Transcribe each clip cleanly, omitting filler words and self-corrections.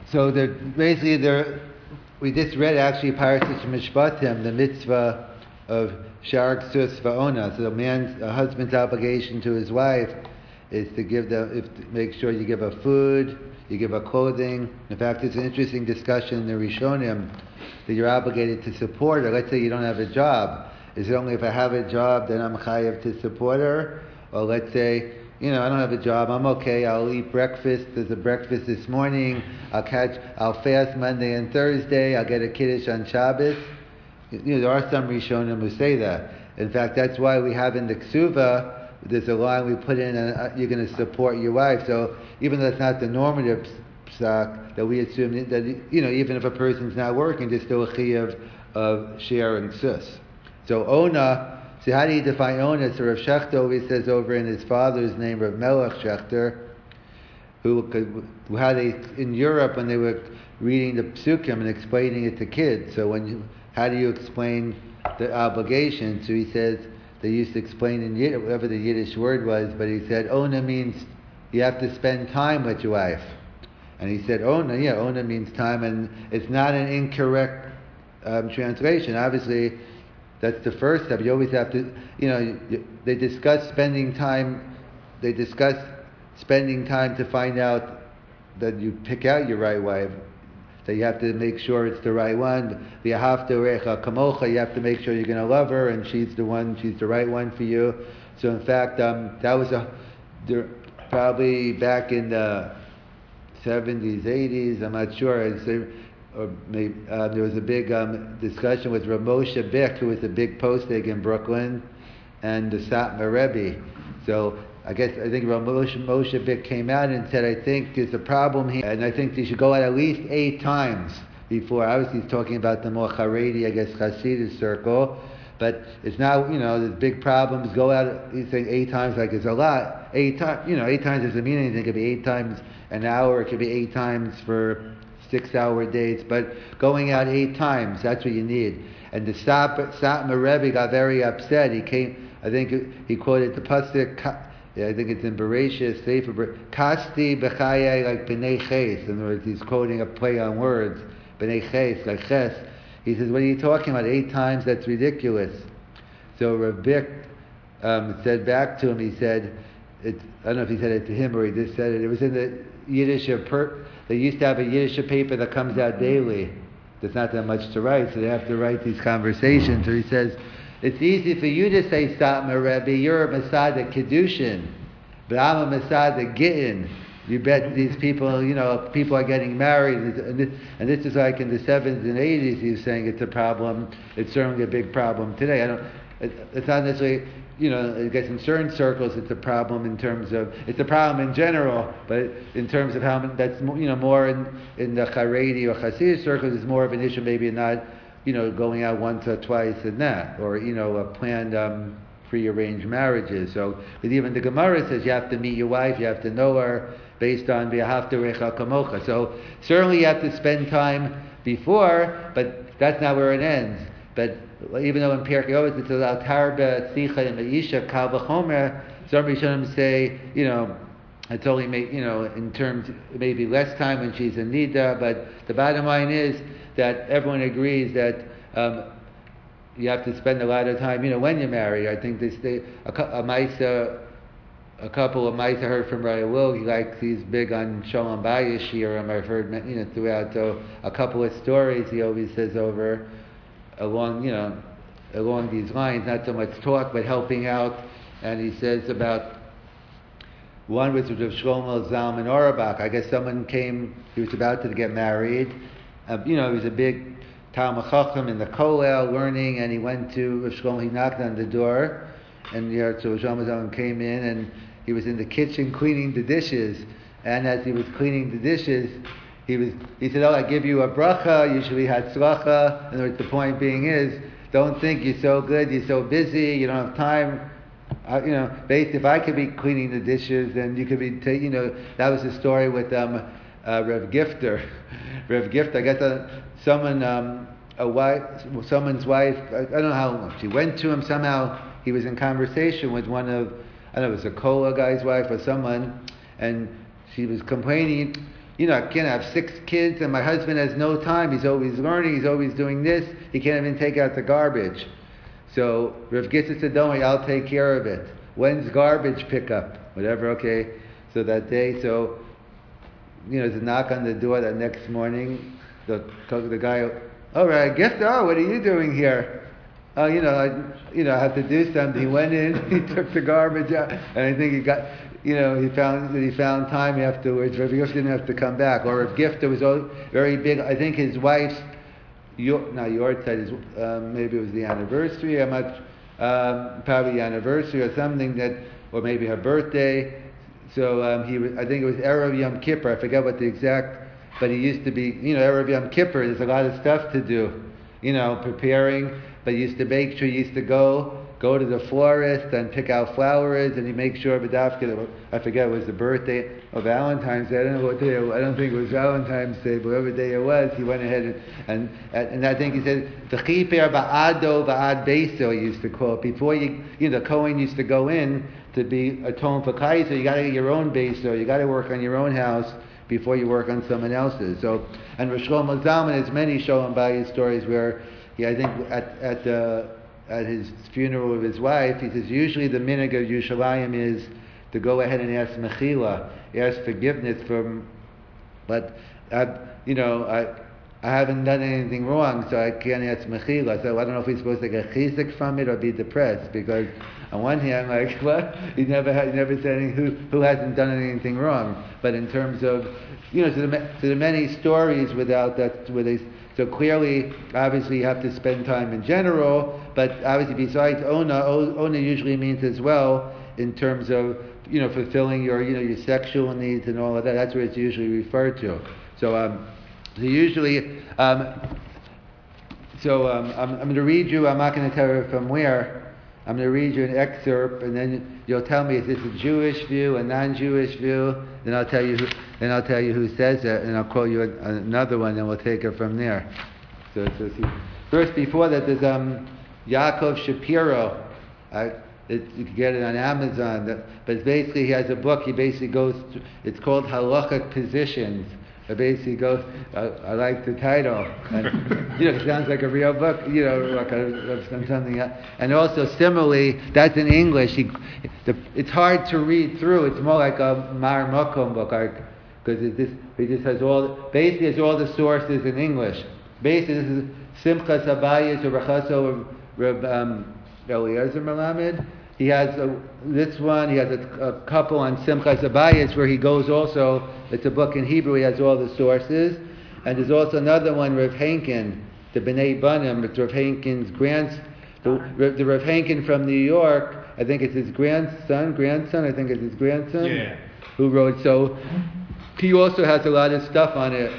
So we just read actually Parashat Mishpatim, the mitzvah of Shar Ksus Va'ona. So a husband's obligation to his wife is to make sure you give her food, you give her clothing. In fact, it's an interesting discussion in the Rishonim that you're obligated to support her. Let's say you don't have a job. Is it only if I have a job then I'm chayav to support her? Or let's say, I don't have a job, I'm okay, I'll eat breakfast, there's a breakfast this morning, I'll fast Monday and Thursday, I'll get a kiddush on Shabbos. There are some Rishonim who say that. In fact, that's why we have in the Ksuva, there's a line we put in, you're going to support your wife. So even though that's not the normative psak, that we assume that, even if a person's not working, there's still a chiyuv of share and sus. So Ona, so how do you define Ona? So Rav Shechter always says over in his father's name, Rav Melech Shechter, who had in Europe when they were reading the psukim and explaining it to kids. So how do you explain the obligation? So he says they used to explain in Yiddish, whatever the Yiddish word was, but he said Ona means you have to spend time with your wife. And he said Ona means time, and it's not an incorrect translation. Obviously, that's the first step. You always have to, they discuss spending time. They discuss spending time to find out that you pick out your right wife. That you have to make sure it's the right one. You have to make sure you're going to love her, and she's the right one for you. So in fact, that was probably back in the 70s, 80s. I'm not sure. Or maybe, there was a big discussion with Rav Moshe Bick, who was a big postig in Brooklyn, and the Satmar Rebbe. So I think Rav Moshe Bick came out and said, I think there's a problem here, and I think they should go out at least 8 times before. Obviously, he's talking about the more Haredi, Hasidic circle, but it's now, there's big problems. Go out, he's saying 8 times, like it's a lot. 8 times, 8 times doesn't mean anything. It could be 8 times an hour. It could be 8 times for 6-hour dates, but going out 8 times, that's what you need. And the Satmar Rebbe got very upset. He came, I think he quoted the pasuk, I think it's in Bereshit, Sefer Kasti B'chayei, like B'nei Ches. In other words, he's quoting a play on words, B'nei Ches, like Ches. He says, what are you talking about? 8 times, that's ridiculous. So Rav Bick said back to him, he said, I don't know if he said it to him or he just said it, it was in the Yiddish, they used to have a Yiddish paper that comes out daily. There's not that much to write, so they have to write these conversations. So he says, it's easy for you to say Satmar Rebbe, you're a Masada Kedushin, but I'm a Masada Gittin. You bet these people, people are getting married, and this is like in the 70s and 80s, he was saying it's a problem. It's certainly a big problem today. It's not necessarily, I guess in certain circles it's a problem in terms of, it's a problem in general, but in terms of how that's, more in the Haredi or Hasidic circles, it's more of an issue, maybe not, going out once or twice and that, or, planned pre-arranged marriages. So, but even the Gemara says you have to meet your wife, you have to know her, based on v'ahavta recha kamocha. So certainly you have to spend time before, but that's not where it ends. But even though in Pirkei Avos it's about tarba, tzicha, and meisha, kal v'chomer, some Rishonim say, it's only in terms maybe less time when she's in nida. But the bottom line is that everyone agrees that you have to spend a lot of time, when you're married. I think a couple of mice I heard from Raya Will, he's big on Shalom Bayis Shiurim. I've heard, throughout. So a couple of stories he always says along these lines, not so much talk, but helping out. And he says about, one was with Rav Shlomo Zalman Auerbach. I guess someone came, he was about to get married. He was a big Talmid Chacham in the Kollel learning, and he went to Rav Shlomo, he knocked on the door, and so Rav Shlomo Zalman came in, and he was in the kitchen cleaning the dishes. And as he was cleaning the dishes, he said, I give you a bracha, usually hatzlacha. In other words, the point being is, don't think you're so good, you're so busy, you don't have time. If I could be cleaning the dishes, then you could be, that was the story with Rev Gifter. Rev Gifter, I guess someone's wife, I don't know how, she went to him somehow, he was in conversation with one of, I don't know, it was a Kola guy's wife or someone, and she was complaining, I can't have 6 kids and my husband has no time. He's always learning. He's always doing this. He can't even take out the garbage. So Rav Gitta said, don't worry, I'll take care of it. When's garbage pickup? Whatever, okay. So that day, there's a knock on the door that next morning. The guy, all right, Gitta, what are you doing here? I have to do something. He went in, he took the garbage out, and I think he got... he found time afterwards. Rav Yosef didn't have to come back. Or Rav Gifta was very big. I think his wife's, maybe it was the anniversary. I'm not, probably the anniversary or something or maybe her birthday. So I think it was Erev Yom Kippur. I forget what the exact, but he used to be, Erev Yom Kippur. There's a lot of stuff to do, preparing. But he used to make sure he used to go to the florist and pick out flowers, and he make sure I forget it was the birthday or Valentine's Day. I don't know what day. I don't think it was Valentine's Day, but whatever day it was, he went ahead and I think he said v'chiper ba'ado ba'ad beiso. He used to call it before the Kohen used to go in to be atoned for Kaiser. You got to get your own beiso. You got to work on your own house before you work on someone else's. So, and Rosh Shlomo Zalman has many Sholem Bayis stories where I think at his funeral of his wife, he says usually the minhag of Yerushalayim is to go ahead and ask mechila, ask forgiveness but I haven't done anything wrong, so I can't ask mechila. So I don't know if he's supposed to get chizuk from it or be depressed, because on one hand, like, what? He never said anything, who hasn't done anything wrong. But in terms of, so there are many stories without that, so clearly, obviously, you have to spend time in general, but obviously besides ona usually means as well in terms of, fulfilling your sexual needs and all of that. That's what it's usually referred to. So usually, I'm going to read you, I'm not going to tell you from where, I'm going to read you an excerpt, and then you'll tell me, is this a Jewish view, a non-Jewish view? Then I'll tell you who says it, and I'll quote you another one, and we'll take it from there. So first, before that, there's Yaakov Shapiro. You can get it on Amazon. But it's basically, he has a book. He basically goes through, it's called Halachic Positions. It basically goes, I like the title. And, it sounds like a real book, like something else. And also, similarly, that's in English. It's hard to read through. It's more like a Mar Mokom book, because he just has has all the sources in English. Basically, this is Simchas Abayis or Rechaso Reb Eliezer Melamed. He has this one. He has a couple on Simchas Abayis where he goes also. It's a book in Hebrew. He has all the sources, and there's also another one, Rav Henkin, the Bnei Banim. It's Rav Henkin's the Rav Henkin from New York. I think it's his grandson. I think it's his grandson. Yeah. Who wrote so. He also has a lot of stuff on it.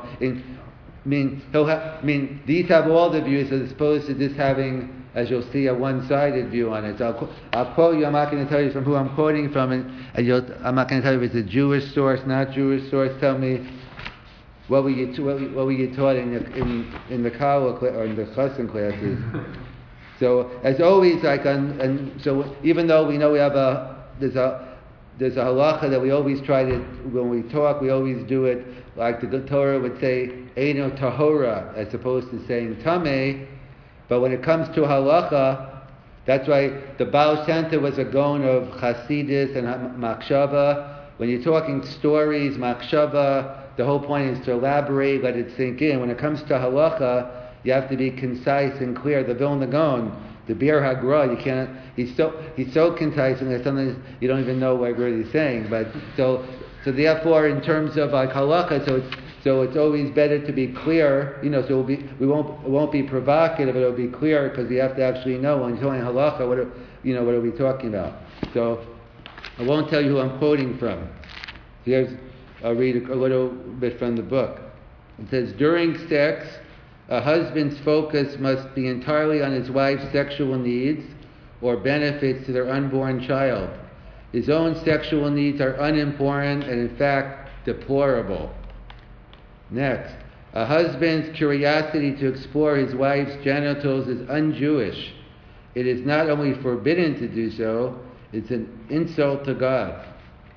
These have all the views as opposed to just having, as you'll see, a one-sided view on it. So I'll quote you. I'm not going to tell you from who I'm quoting from, and I'm not going to tell you if it's a Jewish source, not Jewish source. Tell me what were you taught in the Kala or in the Chassan classes. So as always, so even though we know there's a halacha that we always try to, when we talk, we always do it like the Torah would say, Eino Tahora, as opposed to saying Tameh. But when it comes to halacha, that's why the Baal Shem Tov was a Gaon of Chasidus and Machshava. When you're talking stories, Machshava, the whole point is to elaborate, let it sink in. When it comes to halacha, you have to be concise and clear. The Vilna Gaon, the Bir Hagra, you can't. He's so concise, and sometimes you don't even know what he's saying. But so therefore, in terms of like halacha, so it's always better to be clear. So it won't be provocative, but it'll be clear because we have to actually know when you're talking halacha. What are we talking about? So I won't tell you who I'm quoting from. I'll read a little bit from the book. It says, during sex, a husband's focus must be entirely on his wife's sexual needs or benefits to their unborn child. His own sexual needs are unimportant and, in fact, deplorable. Next, a husband's curiosity to explore his wife's genitals is un-Jewish. It is not only forbidden to do so, it's an insult to God.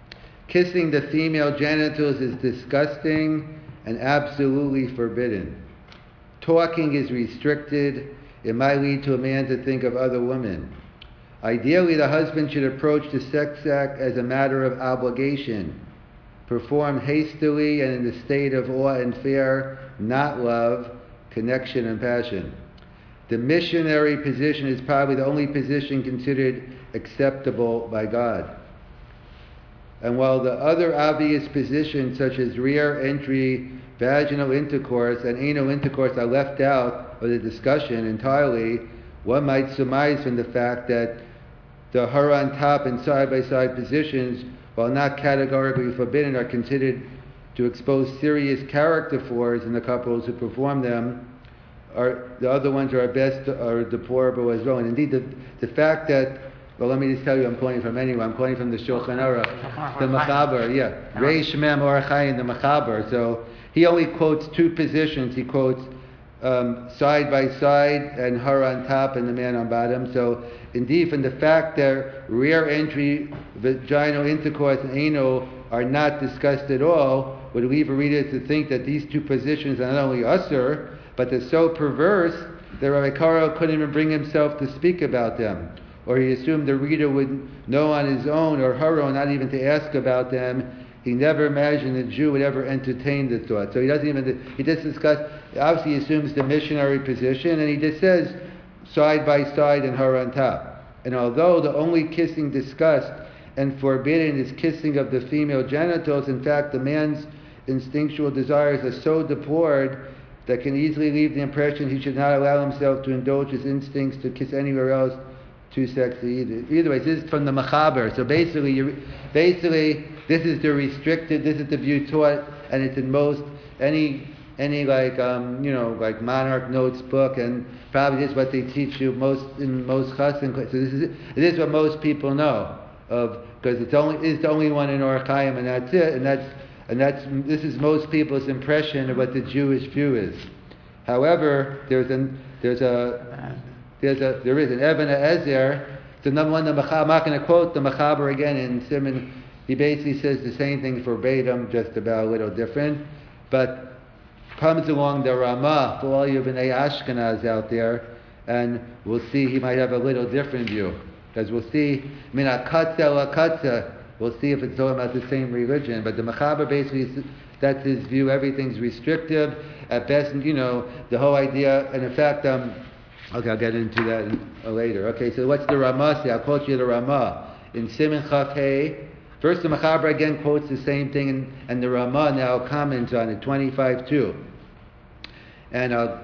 Kissing the female genitals is disgusting and absolutely forbidden. Talking is restricted. It might lead to a man to think of other women. Ideally, the husband should approach the sex act as a matter of obligation, performed hastily and in the state of awe and fear, not love, connection, and passion. The missionary position is probably the only position considered acceptable by God. And while the other obvious positions, such as rear entry, vaginal intercourse, and anal intercourse, are left out of the discussion entirely, one might surmise from the fact that the her on top and side-by-side positions, while not categorically forbidden, are considered to expose serious character flaws in the couples who perform them. The other ones are at best are deplorable as well. And indeed, the fact that, well, let me just tell you, I'm quoting from anyway. I'm quoting from the Shulchan Aruch, the Mechaber, yeah, Reish Mem Orach Chaim, the Mechaber. So he only quotes two positions. He quotes side by side and her on top and the man on bottom. So indeed, from the fact that rear entry, vaginal intercourse, and anal are not discussed at all, would leave a reader to think that these two positions are not only usher, but they're so perverse that Rabbi Karo couldn't even bring himself to speak about them. Or he assumed the reader would know on his own, or her own, not even to ask about them. He never imagined a Jew would ever entertain the thought. So he doesn't even, he just discussed, obviously he assumes the missionary position, and he just says side by side and her on top. And although the only kissing discussed and forbidden is kissing of the female genitals, in fact the man's instinctual desires are so deplored that can easily leave the impression he should not allow himself to indulge his instincts to kiss anywhere else too sexy either. Either way, this is from the Mechaber. So basically, this is the restricted, this is the view taught, and it's in most, any like, like Monarch Notes book, and probably this is what they teach you in most chassan classes. So this is what most people know of, because it's the only one in Orach Chaim, and that's it, this is most people's impression of what the Jewish view is. However, there is an Eben Ezer. So number one, I'm not going to quote the Mechaber again in Simon. He basically says the same thing verbatim, just about a little different. But comes along the Ramah for all you B'nai Ashkenaz out there, and we'll see he might have a little different view. Because we'll see, we'll see if it's all about the same religion. But the Mechaber basically, that's his view. Everything's restrictive. At best, the whole idea, and in fact, okay, I'll get into that later. Okay, so what's the Ramah say? I'll quote you the Ramah. In Siman Chaf Hey, first the Mechaber again quotes the same thing, and the Ramah now comments on it, 25:2. And I'll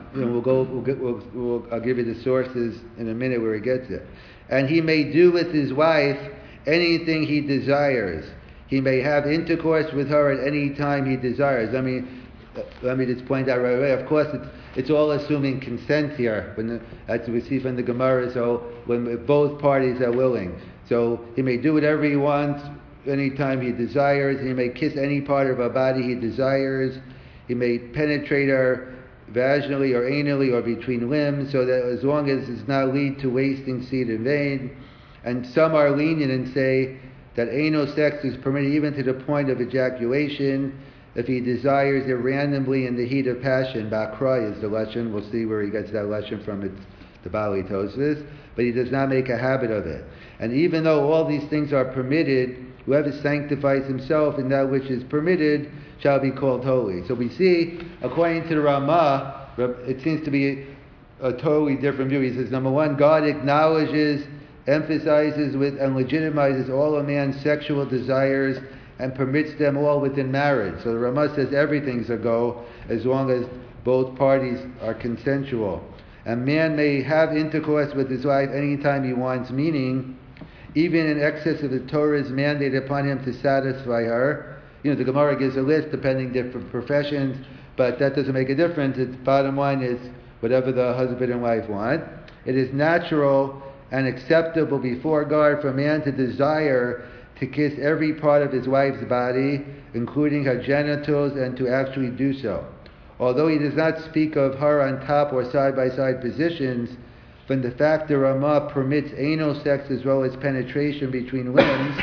give you the sources in a minute where he gets it. And he may do with his wife anything he desires. He may have intercourse with her at any time he desires. Let me just point out right away. Of course, it's all assuming consent here. As we see from the Gemara, so when both parties are willing. So he may do whatever he wants, anytime he desires. He may kiss any part of her body he desires. He may penetrate her vaginally or anally or between limbs, so that as long as it does not lead to wasting seed in vain. And some are lenient and say that anal sex is permitted even to the point of ejaculation if he desires it randomly in the heat of passion. Bakra is the lashon. We'll see where he gets that lashon from. It's the Bali Tosfos, but he does not make a habit of it. And even though all these things are permitted, whoever sanctifies himself in that which is permitted shall be called holy. So we see, according to the Ramah, it seems to be a totally different view. He says, number one, God acknowledges, emphasizes with, and legitimizes all a man's sexual desires and permits them all within marriage. So the Ramah says everything's a go as long as both parties are consensual. A man may have intercourse with his wife anytime he wants, meaning even in excess of the Torah's mandate upon him to satisfy her. The Gemara gives a list depending different professions, but that doesn't make a difference. Its bottom line is whatever the husband and wife want. It is natural and acceptable before God for a man to desire to kiss every part of his wife's body, including her genitals, and to actually do so. Although he does not speak of her on top or side-by-side positions, from the fact the Ramah permits anal sex as well as penetration between limbs,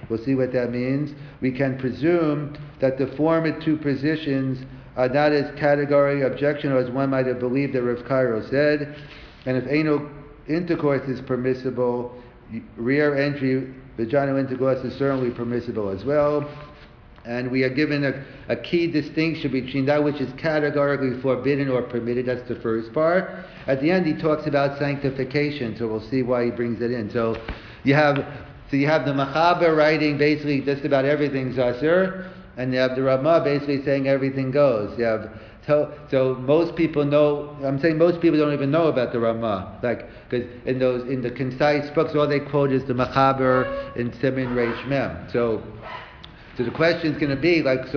We'll see what that means. We can presume that the former two positions are not as category objectionable as one might have believed that Rav Cairo said. And if anal intercourse is permissible, rear entry, vaginal intercourse is certainly permissible as well. And we are given a key distinction between that which is categorically forbidden or permitted. That's the first part. At the end, he talks about sanctification, so we'll see why he brings it in. So you have the Machaber writing basically just about everything's asur, and you have the Ramah basically saying everything goes. You have so most people know. I'm saying most people don't even know about the Ramah, because in the concise books, all they quote is the Machaber in Siman Reish Mem. So the question is going to be what's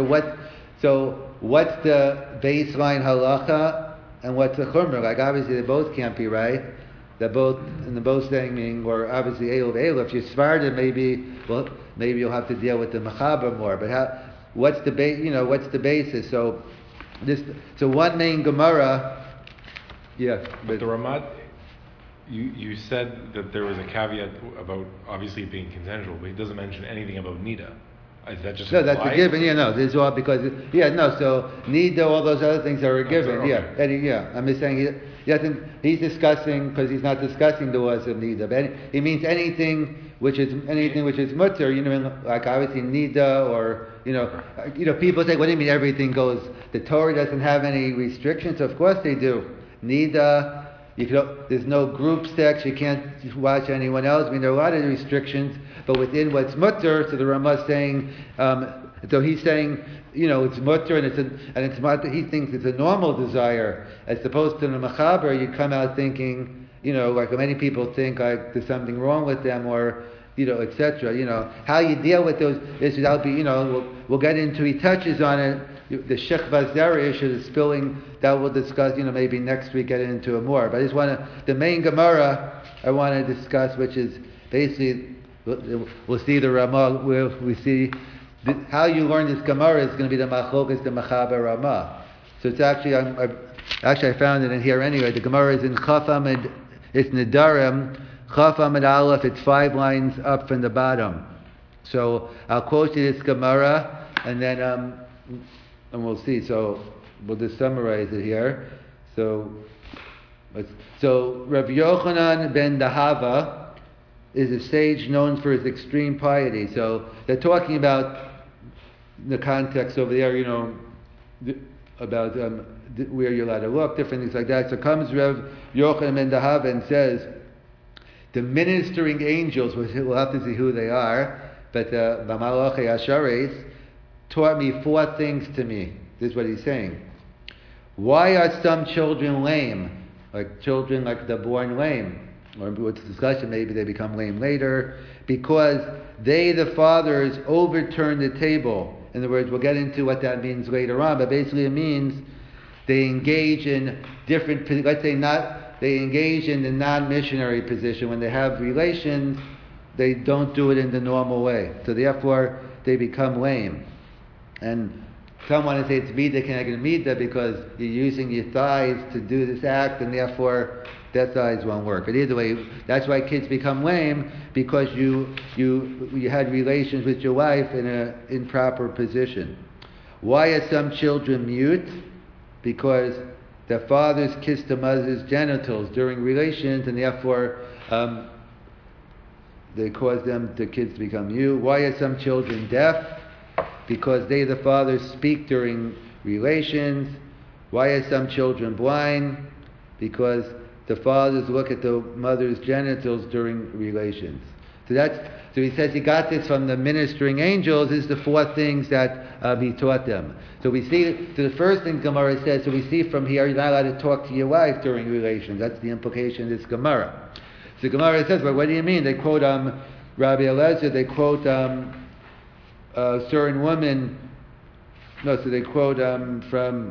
the baseline halacha and what's the chumrah? Obviously they both can't be right. They're both saying, or obviously Eilu v'Eilu. If you're Sephardim, maybe you'll have to deal with the Machaber more. But what's the basis? So one main Gemara, yeah. But the Ramad, you said that there was a caveat about obviously it being consensual, but it doesn't mention anything about nida. Is that just no? That's a given. Yeah, no. This is all because So nida, all those other things are a given. Okay. Yeah, I'm just saying he's discussing because he's not discussing the laws of nida. But he means anything which is mutter. Like obviously nida or people say, what do you mean everything goes? The Torah doesn't have any restrictions. Of course they do. Nida. There's no group sex. You can't watch anyone else. I mean, there are a lot of restrictions, but within what's mutter, so the Ramah saying, so he's saying, it's mutter and it's mutter. He thinks it's a normal desire, as opposed to the Machaber. You come out thinking, like many people think, like there's something wrong with them, or etc. How you deal with those issues. That'll be, we'll get into. He touches on it. The Shechva Zera issue, the spilling, that we'll discuss, maybe next week, get into it more. But I just the main Gemara I want to discuss, which is basically, we'll see the Ramah, we see how you learn this Gemara is going to be the Machlokes, the Machaber Ramah. So it's actually, I found it in here anyway. The Gemara is in Chaf Amid, it's Nedarim, Chaf Amid Aleph, it's 5 lines up from the bottom. So I'll quote you this Gemara, and then, and we'll see. So we'll just summarize it here. So Rabbi Yochanan ben Dahava is a sage known for his extreme piety. So they're talking about the context over there, about where you're allowed to look, different things like that. So comes Rabbi Yochanan ben Dahava and says, the ministering angels, we'll have to see who they are, but B'malachei Ashares, taught me 4 things to me. This is what he's saying. Why are some children lame? Like children, like they're born lame. Or with discussion, maybe they become lame later. Because they, the fathers, overturn the table. In other words, we'll get into what that means later on, but basically it means they engage in different, they engage in the non-missionary position. When they have relations, they don't do it in the normal way. So therefore, they become lame. And some want to say it's mida keneged mida because you're using your thighs to do this act, and therefore that thighs won't work. But either way, that's why kids become lame, because you had relations with your wife in an improper position. Why are some children mute? Because their fathers kiss the mother's genitals during relations, and therefore they cause the kids to become mute. Why are some children deaf? Because they, the fathers, speak during relations. Why are some children blind? Because the fathers look at the mother's genitals during relations. So he says he got this from the ministering angels. This is the 4 things that he taught them. So we see, so the first thing Gemara says, so we see from here, you're not allowed to talk to your wife during relations. That's the implication of this Gemara. So Gemara says, well, what do you mean? They quote Rabbi Eliezer, they quote certain women, so they quote from,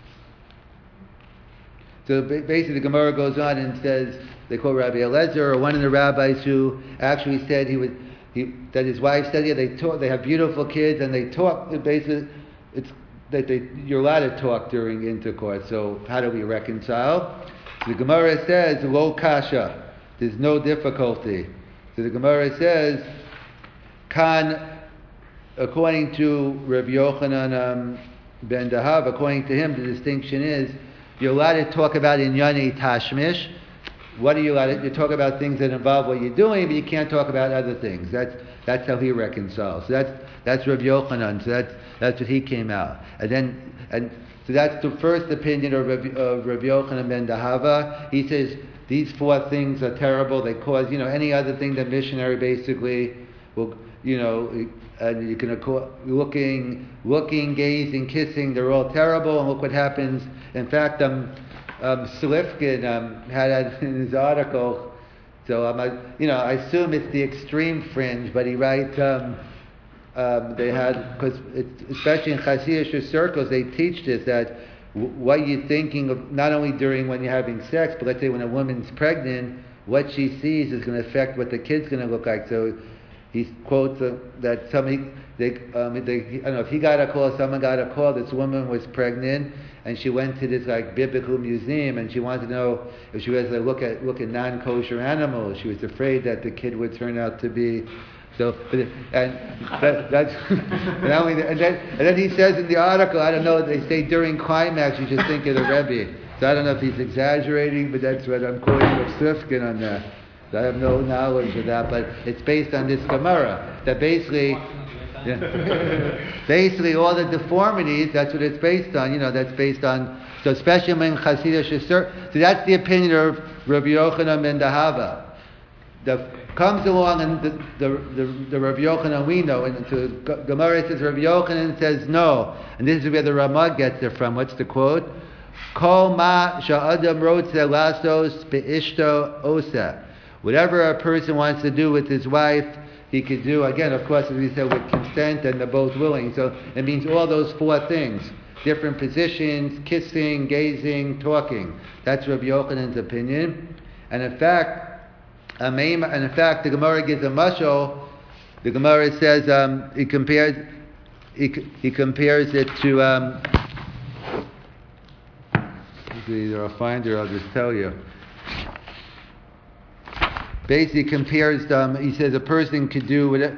so basically the Gemara goes on and says, they quote Rabbi Eliezer, or one of the rabbis who actually said that his wife said, they have beautiful kids, and they talk, basically, you're allowed to talk during intercourse, so how do we reconcile? So the Gemara says, lo kasha, there's no difficulty. So the Gemara says, Khan, according to Rabbi Yochanan ben Dahav, according to him, the distinction is you're allowed to talk about inyani tashmish. What are you allowed to? You talk about things that involve what you're doing, but you can't talk about other things. That's how he reconciles. So that's Rabbi Yochanan. So that's what he came out. So that's the first opinion of Rabbi Yochanan ben Dahava. He says these four things are terrible. They cause any other thing that missionary basically will and you can looking, gazing, kissing. They're all terrible. And look what happens. In fact, Slifkin had that in his article. So I assume it's the extreme fringe, but he writes they had, because especially in Hasidic circles, they teach this, that what you're thinking of not only during when you're having sex, but let's say when a woman's pregnant, what she sees is going to affect what the kid's going to look like. So he quotes that I don't know if he got a call, someone got a call. This woman was pregnant, and she went to this biblical museum, and she wanted to know if she was to look at non-kosher animals. She was afraid that the kid would turn out to be. So, and then he says in the article, I don't know, they say during climax you should think of the Rebbe. So I don't know if he's exaggerating, but that's what I'm quoting with Sifkin on that. So I have no knowledge of that, but it's based on this Gemara. That basically all the deformities, that's what it's based on. That's based on, so especially in Hasidic. So that's the opinion of Rabbi Yochanan ben Dahava. Comes along and the Rabbi Yochanan we know, and to Gemara says Rabbi Yochanan says no, and this is where the Ramah gets it from. What's the quote? Kol ma sha'adam rotze lasos be'ishto osa. Whatever a person wants to do with his wife, he could do. Again, of course, as we said, with consent, and they're both willing. So it means all those four things: different positions, kissing, gazing, talking. That's Rabbi Yochanan's opinion. And in fact, the Gemara gives a mashal. The Gemara says he compares it to. Either I'll find it or I'll just tell you. Basically, compares. He says a person could do whatever.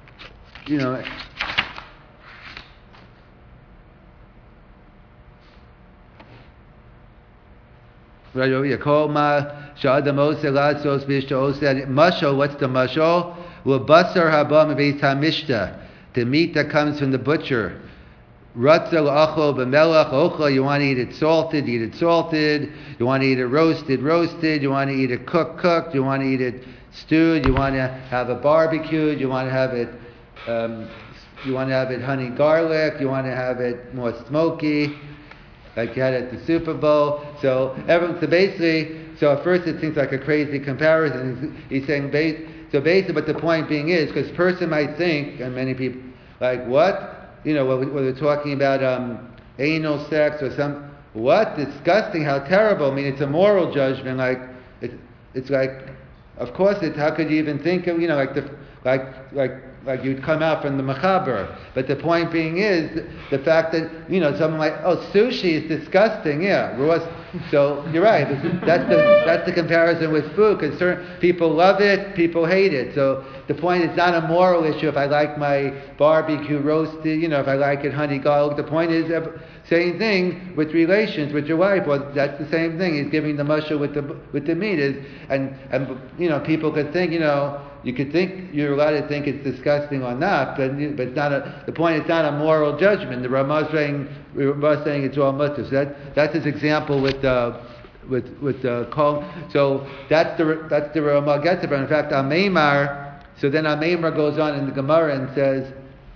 Right over here. Kol ma sha'adam oseh lasos b'ishto oseh. Mashal, what's the mashal? L'basar haba mebeis hamishta. The meat that comes from the butcher. Ratza l'achol b'melach ochel. You want to eat it salted, eat it salted. You want to eat it roasted, roasted. You want to eat it cooked. You want to eat it stewed. You want to have it barbecued. You want to have it. You want to have it honey garlic. You want to have it more smoky, like you had at the Super Bowl. So basically, at first it seems like a crazy comparison. He's saying, but the point being is, because a person might think, and many people, like, what? When we're talking about anal sex or what? Disgusting, how terrible. I mean, it's a moral judgment. Like, it's like, of course, how could you even think of, like you'd come out from the machaber. But the point being is the fact that someone like, sushi is disgusting. Yeah, so you're right. That's the comparison with food, because certain people love it, people hate it. So the point is not a moral issue. If I like my barbecue roasted, if I like it honey garlic, the point is same thing with relations with your wife. Well, that's the same thing. He's giving the mushroom with the meat and people could think you could think you're allowed to think it's disgusting or not, but it's not the point. It's not a moral judgment. The Ramah saying it's all mutter. So that's his example with kol. So that's the Ramah gets it. But in fact, Ameimar. So then Ameimar goes on in the Gemara and says,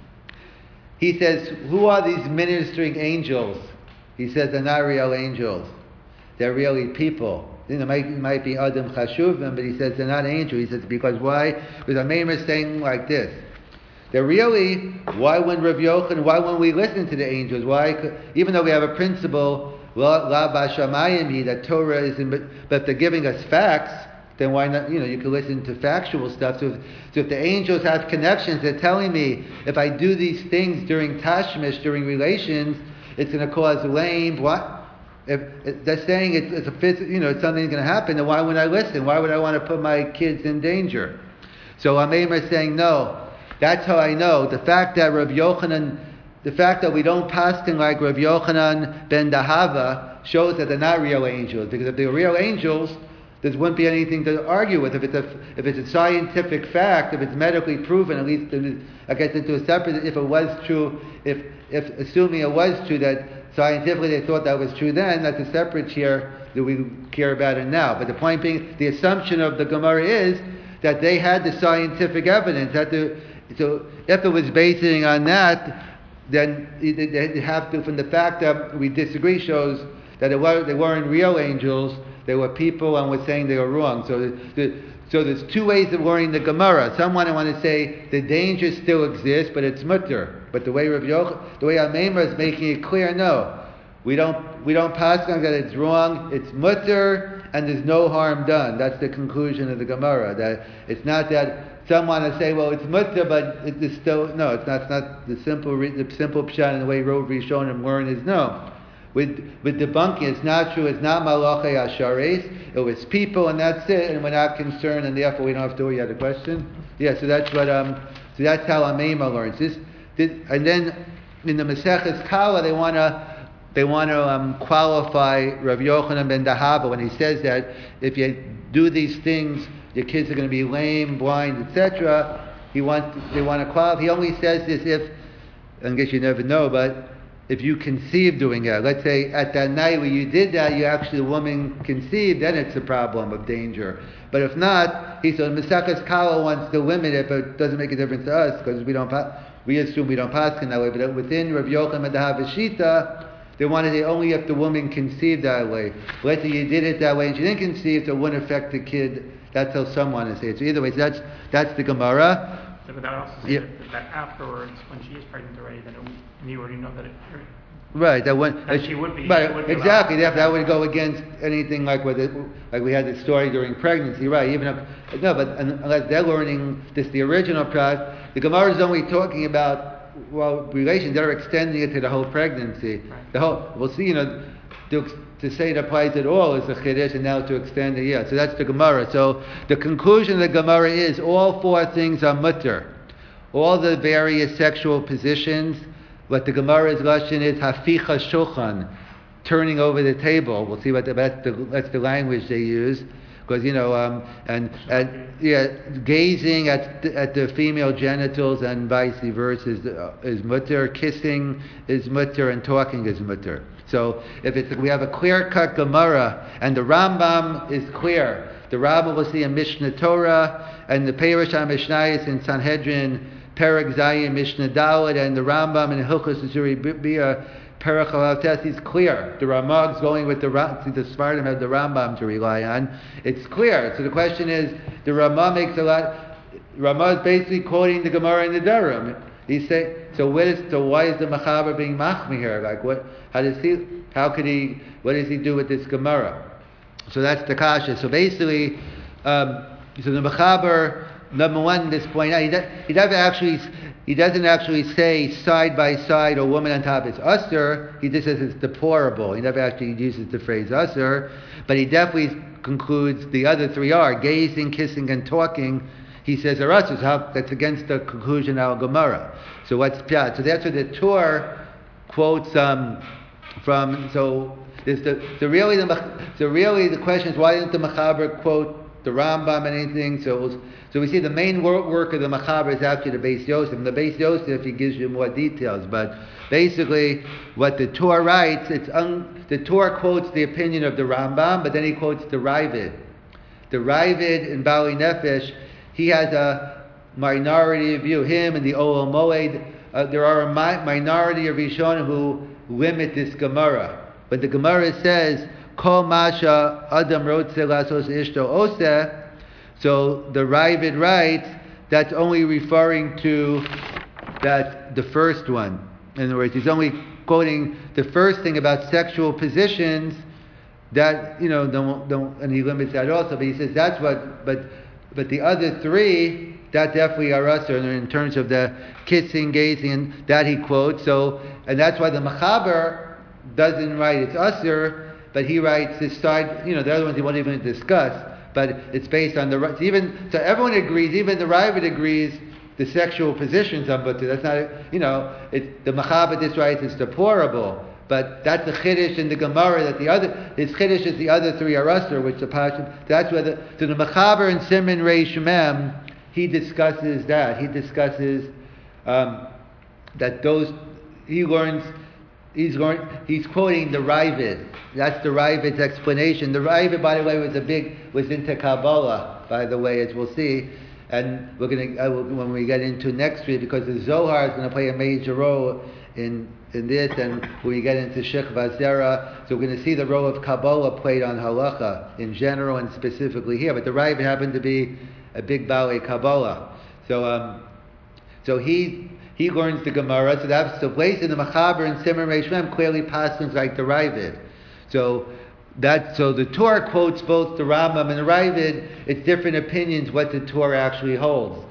who are these ministering angels? He says they're not real angels. They're really people. It might be Adam Chashuvim, but he says they're not angels. He says, because why? Because Ameimar is saying like this. They're really, why when we listen to the angels? Why? Even though we have a principle, La Bashamayim, that Torah is but if they're giving us facts, then why not? You can listen to factual stuff. So if the angels have connections, they're telling me if I do these things during Tashmish, during relations, it's going to cause lame. What? If they're saying it's a it's something that's going to happen, then why would I listen? Why would I want to put my kids in danger? So Ameimar is saying no. That's how I know. The fact that we don't paskin like Rav Yochanan ben Dahava shows that they're not real angels. Because if they were real angels, there wouldn't be anything to argue with. If it's a scientific fact, if it's medically proven, at least I guess into a separate. If it was true, if assuming it was true that scientifically they thought that was true, then that's a separate chair that we care about it now. But the point being, the assumption of the Gemara is that they had the scientific evidence. So if it was basing on that, then they have to, from the fact that we disagree, shows that they weren't real angels. They were people, and we're saying they were wrong. So there's two ways of learning the Gemara. Someone want to say the danger still exists, but it's mutter. But the way Amemra is making it clear, no, we don't pass on that it's wrong. It's mutter, and there's no harm done. That's the conclusion of the Gemara. That it's not that some want to say, well, it's mutter, but it's still no. It's not the simple pshat and the way Rov Rishonim learn is no. With debunking, it's not true. It's not malachei ashares. It was people, and that's it. And we're not concerned, and therefore we don't have to worry. You had a question? Yeah. So that's what. So that's how Amema learns this. And then in the Maseches Kala, they want to qualify Rav Yochanan ben Dahaba when he says that if you do these things, your kids are going to be lame, blind, etc. They want to qualify. He only says this if, I guess you never know, but if you conceive doing it, let's say at that night when you did that, the woman conceived, then it's a problem of danger. But if not, he said Maseches Kala wants to limit it, but it doesn't make a difference to us because we assume we don't pass in that way. But within Rav Yochanan ben Dahaba Shita, they wanted it only if the woman conceived that way. Let's say you did it that way and she didn't conceive, so it wouldn't affect the kid. That's how some want to say it. So either way, so that's the Gemara. So but that also says that afterwards, when she is pregnant already, then you already know that it. Right, She would be. Right, she would be exactly. That would go against anything like we had the story during pregnancy, right? But unless they're learning this, the original prat, the Gemara is only talking about relations. They're extending it to the whole pregnancy. Right. We'll see. To say it applies at all is a chiddush, and now to extend it, yeah. So that's the Gemara. So the conclusion of the Gemara is all four things are mutter. All the various sexual positions. What the Gemara's lashon is haficha shulchan, turning over the table. We'll see that's the language they use, because gazing at the female genitals and vice versa is mutter. Kissing is mutter, and talking is mutter. So if we have a clear-cut Gemara, and the Rambam is clear, the Rambam will see in Mishnah Torah, and the Perush HaMishnayos in Sanhedrin, Perek Zayin Mishnah Dalet, and the Rambam in Hilchos Zuri Bia, Perek Chalav Tes is clear. The Ramag's going with the Sfardim have the Rambam to rely on. It's clear. So the question is, the Ramah makes a lot. Ramah is basically quoting the Gemara in the Durham. He's saying, so why is the Machaber being machmi here? Like what? What does he do with this Gemara? So that's the kasha. So basically, so the Machaber, number one, at this point, he doesn't actually say side by side a woman on top is usher. He just says it's deplorable. He never actually uses the phrase usher, but he definitely concludes the other three are gazing, kissing, and talking. He says are usher. So that's against the conclusion of our Gemara. So what's pshat? So that's what the Torah quotes from. So really the question is, why didn't the Machaber quote the Rambam and anything? So we see the main work of the Machaber is actually the Beis Yosef. And the Beis Yosef, he gives you more details. But basically, what the Torah writes, the Torah quotes the opinion of the Rambam, but then he quotes the Ravid. The Ravid in Bali Nefesh, he has a minority view. Him and the Oel Moed, there are a minority of Rishonim who limit this Gemara. But the Gemara says, Kol Masha Adam Rotze Lasos Ishto Oseh. So the Ravid writes that's only referring to the first one. In other words, he's only quoting the first thing about sexual positions. That don't, and he limits that also. But he says that's what. But the other three, that definitely are us in terms of the kissing, gazing, and that he quotes. So, and that's why the Machaber doesn't write it's usher, but he writes this side. The other ones he won't even discuss. But it's based on so everyone agrees, even the Ravid agrees, the sexual positions on mutter. That's not, the Mechaber this writes is deplorable. But that's a chiddush in the Gemara that his chiddush is the other three are usher, which the Pashim. That's where the Mechaber and Siman Reish Mem, he discusses that. He discusses that those he's quoting the Ravid. That's the Ravid's explanation. The Ravid, by the way, was into Kabbalah, by the way, as we'll see. And we're when we get into next week, because the Zohar is going to play a major role in this, and when we get into Shechva Zera, so we're going to see the role of Kabbalah played on Halacha in general and specifically here. But the Ravid happened to be a big Balei Kabbalah. So he learns the Gemara, so that's the place in the Mechaber and Siman Reish Mem clearly passes like the Ravid. So the Torah quotes both the Rambam and the Ravid. It's different opinions what the Torah actually holds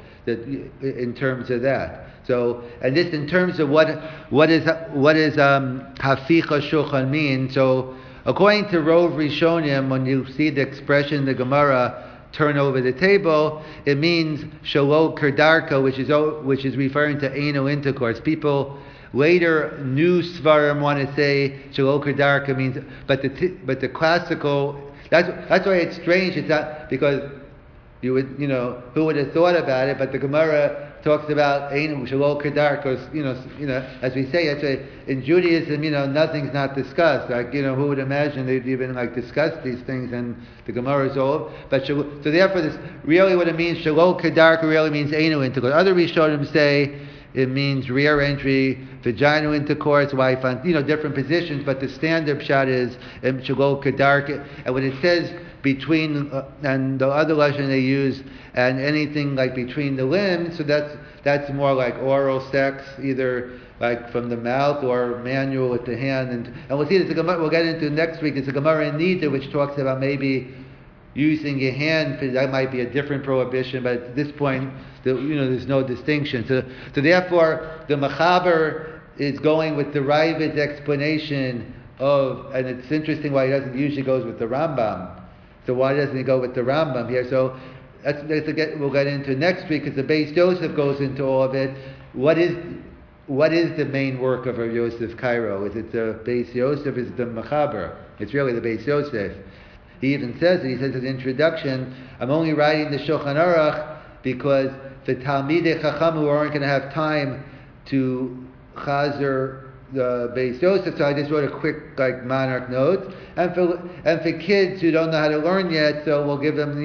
in terms of that. So, and this in terms of what is Haficha Shulchan mean. So, according to Rov Rishonim, when you see the expression in the Gemara, turn over the table, it means Shalo Kerdarka, which is referring to anal intercourse. People later, new Svarim want to say Shalo Kerdarka means, but the classical. That's why it's strange. It's not because you would, who would have thought about it? But the Gemara talks about Ein Shalol Kedar, because as we say, in Judaism, nothing's not discussed. Like who would imagine they'd even discuss these things? And the Gemara is all. But so therefore, this really what it means. Shalol Kedar really means anal intercourse. Other Rishonim say it means rear entry, vaginal intercourse, wife on different positions. But the standard pshat is Shalol Kedar, and when it says between and the other lashon they use, and anything between the limbs, so that's more like oral sex, either from the mouth or manual with the hand, and we'll see this. We'll get into next week. It's a Gemara in Nida which talks about maybe using your hand. That might be a different prohibition, but at this point, there's no distinction. So therefore, the Mechaber is going with the Ravid's explanation of, and it's interesting why he doesn't usually goes with the Rambam. So why doesn't he go with the Rambam here? So we'll get into next week, because the Beis Yosef goes into all of it. What is the main work of Rav Yosef Cairo? Is it the Beis Yosef? Is it the Mechaber? It's really the Beis Yosef. He even says it. He says in the introduction, I'm only writing the Shulchan Aruch because the Talmidei Chacham who aren't going to have time to chazer the Beis Yosef, so I just wrote a quick monarch note, and for kids who don't know how to learn yet, so we'll give them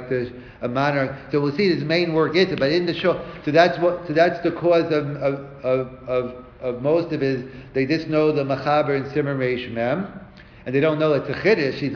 a monarch. So we'll see his main work is it, but in the show, so that's the cause of most of his. They just know the Mechaber and Siman Reish Mem, and they don't know it's a chiddush. He's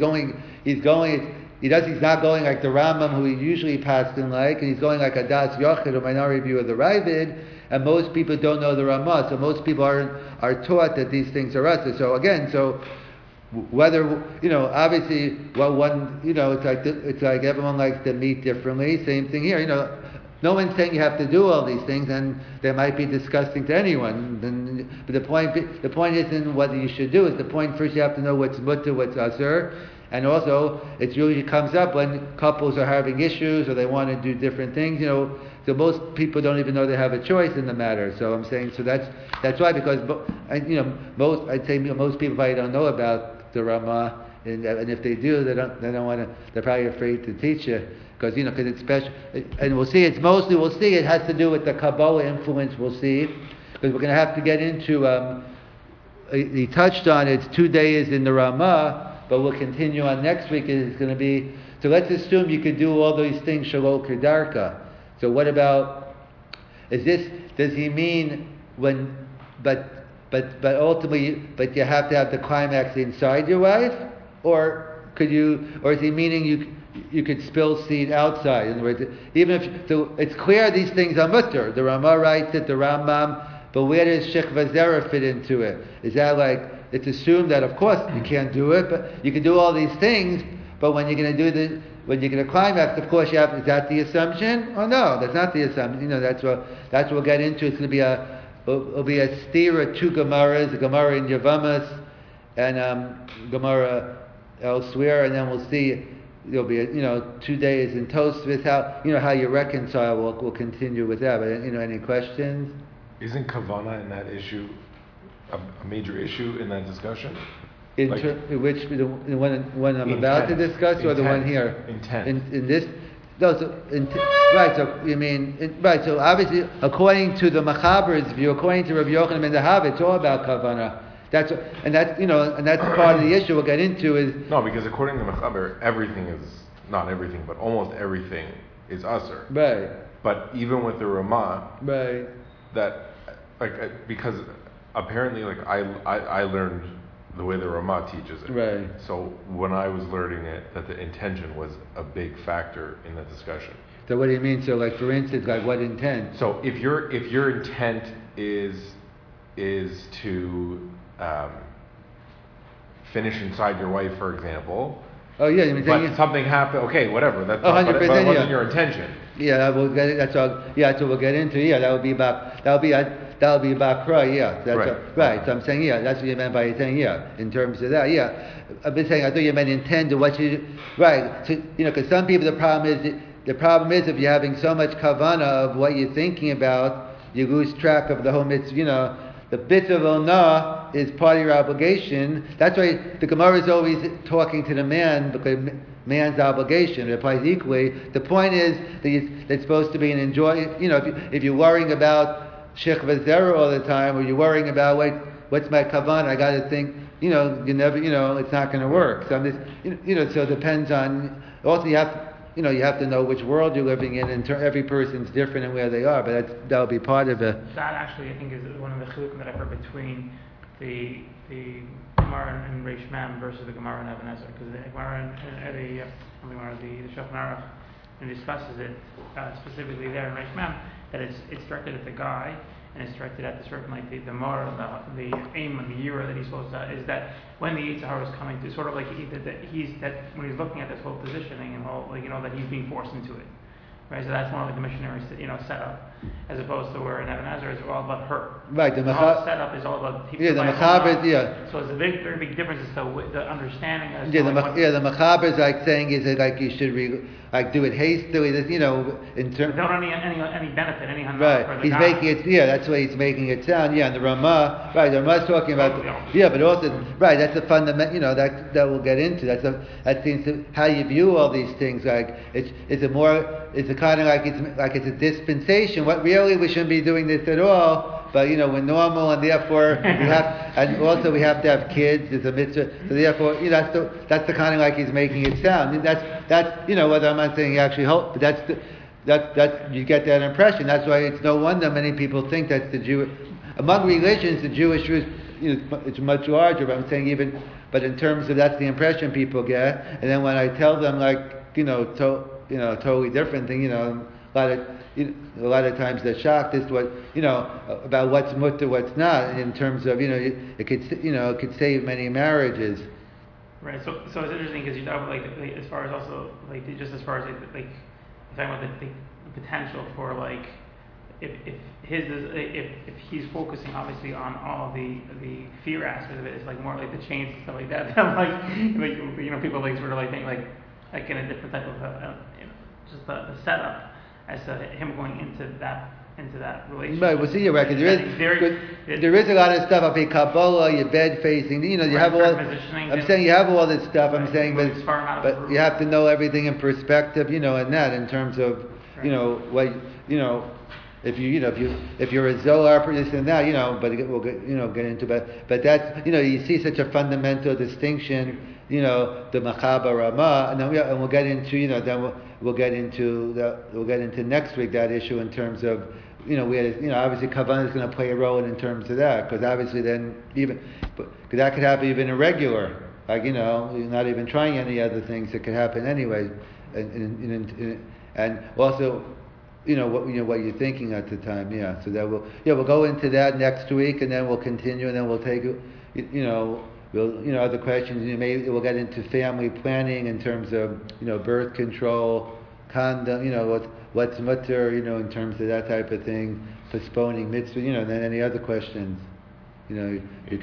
not going like the Rambam who he usually passed in and he's going like a Das Yochid, a minority view of the Ravid. And most people don't know the Ramah, so most people are taught that these things are us. So again, whether obviously, it's like everyone likes to meet differently. Same thing here. No one's saying you have to do all these things, and they might be disgusting to anyone. But the point isn't whether you should do it. The point first you have to know what's mutter, what's asur. And also, it usually comes up when couples are having issues or they want to do different things. So most people don't even know they have a choice in the matter. So I'm saying, so that's why, because most people probably don't know about the Ramah, and if they do, they don't want to. They're probably afraid to teach you because it's special. And we'll see. It has to do with the Kabbalah influence. We'll see, because we're going to have to get into. He touched on it's 2 days in the Ramah. But we'll continue on next week. It's going to be, so let's assume you could do all these things Shalol Kedarka. So what about, does he mean when, but ultimately, but you have to have the climax inside your wife? Or is he meaning you could spill seed outside? In other words, so it's clear these things are mutter. The Ramah writes it, the Rambam, but where does Shechva Zera fit into it? Is that it's assumed that of course you can't do it, but you can do all these things. But when you're going to when you're going to climax, of course you have. Is that the assumption? Oh no, that's not the assumption. That's what we'll get into. It's going to be a stira, 2 Gemaras, a Gemara in Yavamas and Gemara elsewhere, and then we'll see there'll be 2 days in Tosfos. How you reconcile. We'll continue with that. But any questions? Isn't kavana in that issue a major issue in that discussion? In which the one I'm about to discuss, or the one here? Intent. In this. No, right. So you mean right? So obviously, according to the Machaber's view, according to Rabbi Yochanan ben Zahav, it's all about kavana. That's part of the issue we'll get into is no, because according to Machaber, everything is not everything, but almost everything is usher. Right. But even with the Ramah, right. That because apparently I learned the way the Ramah teaches it. Right. So when I was learning it, that the intention was a big factor in the discussion. So what do you mean? So for instance, what intent? So if your intent is to finish inside your wife, for example. Oh yeah, you mean but something happened. Okay, whatever. That's 100%. But it wasn't your intention. Yeah, we'll get it. That's all. Yeah, that's what we'll get into. Yeah, that would be about cry. Yeah, that's right. Right. So I'm saying that's what you meant by saying in terms of that. Yeah, I've been saying I thought you meant intend to what you right. So because some people the problem is if you're having so much kavana of what you're thinking about, you lose track of the whole mitzvah. The bit of onah is part of your obligation. That's why the Gemara is always talking to the man, because man's obligation, it applies equally. The point is that it's supposed to be an enjoy. If you're worrying about shechva zera all the time, or you're worrying about what's my kavan, I got to think. You never. It's not going to work. So I'm just. So it depends on. Also, you have to know which world you're living in, and every person's different in where they are, but that'll be part of it. That actually, I think, is one of the chilukim that I've heard between the Gemara in Reish Mem versus the Gemara in Even Ezer, because the Gemara the Shulchan Aruch, and discusses it specifically there in Reish Mem, that it's directed at the guy, and it's directed at the certain the moral, the aim and the year that he's supposed to, is that when the Yetzer Hara is coming to, sort of like that when he's looking at this whole positioning and whole that he's being forced into it, right? So that's more like the missionary setup, as opposed to where in Even Ezer it's all about her. Right. The whole setup is all about the Machaber. Yeah. So it's a very big difference as to the understanding. As the Machaber is saying is that you should do it hastily. In terms without any benefit, any right. For the He's guy. making it. Yeah, that's why he's making it sound. Yeah, and the Ramah. Right. The Ramah is talking about. But also right. That's a fundamental. That we'll get into. That seems to how you view all these things. It's a kind of it's a dispensation. What really we shouldn't be doing this at all. But we're normal, and therefore we have to have kids. It's a mitzvah. So therefore, that's the kind of he's making it sound. That's whether I'm not saying he actually hope, but that's you get that impression. That's why it's no wonder many people think that's the Jew. Among religions, the Jewish it's much larger. But I'm saying but in terms of that's the impression people get. And then when I tell them totally different thing, a lot of times they're shocked as to what about what's mutter, what's not, in terms of it could save many marriages. Right. So it's interesting because you talk about as far as also just as far as you're talking about the potential for if he's focusing obviously on all the fear aspect of it, it's more like the chains and stuff like that. People sort of think in a different type of just the setup as to him going into that relationship. Right, we'll see your record. There is a lot of stuff up in Kabbalah, your bed facing. You have all. I'm saying you have all this stuff. I'm saying, but you have to know everything in perspective. In that, in terms of if you're a Zohar, this and that, but we'll get into but that's you see such a fundamental distinction. The Machaber Ramah, and then we'll get into we'll get into next week that issue in terms of obviously Kavanah is going to play a role in terms of that, because obviously then because that could happen even irregular, you're not even trying any other things, it could happen anyway, and also what you're thinking at the time, so that we'll go into that next week, and then we'll continue, and then we'll take other questions. Maybe we'll get into family planning in terms of birth control, condom, what's mutter, in terms of that type of thing, postponing mitzvah, and then any other questions,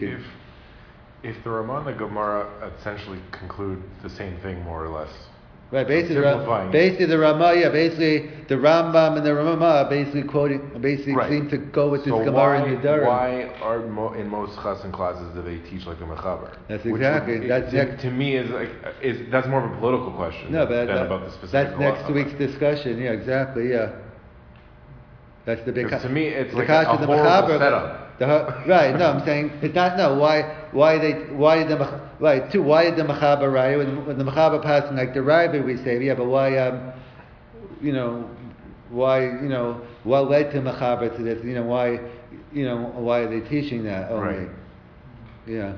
If the Ramah and the Gemara essentially conclude the same thing more or less, Right, basically, simplifying. basically the Ramah, yeah, basically the Rambam and the Ramah are basically Right. seem to go with this So Gemara in Nedarim. why are in most chassan classes do they teach like a mechaber? That's Which exactly- would- that's to me is that's more of a political question No, but than about the specific. that's next halacha. week's discussion. Yeah, exactly. Yeah, that's the big. Because to me, it's the like kasha, a the horrible mechaber, setup. Right? No, I'm saying it's not. No, why did the why did the mechaber raya when the mechaber passing like the Rabbi we say yeah, but why what led to mechaber to this? Why are they teaching that only? Right. Yeah.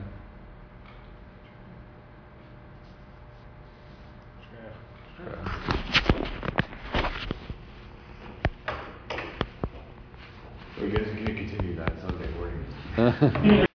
We're going to continue that Sunday morning.